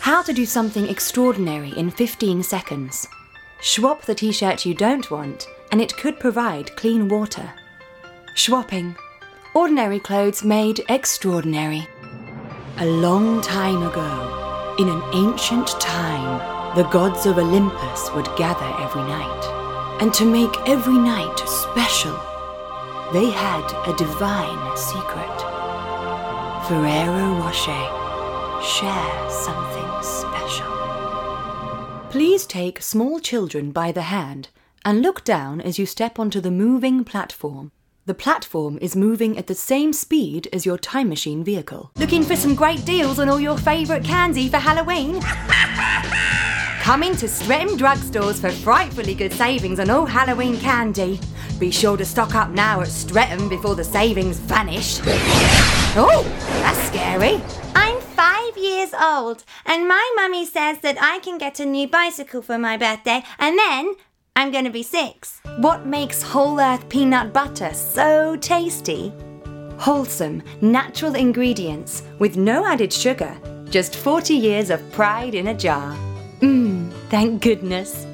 How to do something extraordinary in 15 seconds. Swap the t-shirt you don't want, and it could provide clean water. Swapping. Ordinary clothes made extraordinary. A long time ago, in an ancient time, the gods of Olympus would gather every night. And to make every night special, they had a divine secret. Ferrero Rocher. Share something special. Please take small children by the hand and look down as you step onto the moving platform. The platform is moving at the same speed as your time machine vehicle. Looking for some great deals on all your favourite candy for Halloween? Coming to Streatham drugstores for frightfully good savings on all Halloween candy. Be sure to stock up now at Streatham before the savings vanish. Oh, that's scary. I'm 5 years old, and my mummy says that I can get a new bicycle for my birthday, and then I'm going to be 6. What makes whole earth peanut butter so tasty? Wholesome, natural ingredients with no added sugar. Just 40 years of pride in a jar. Thank goodness.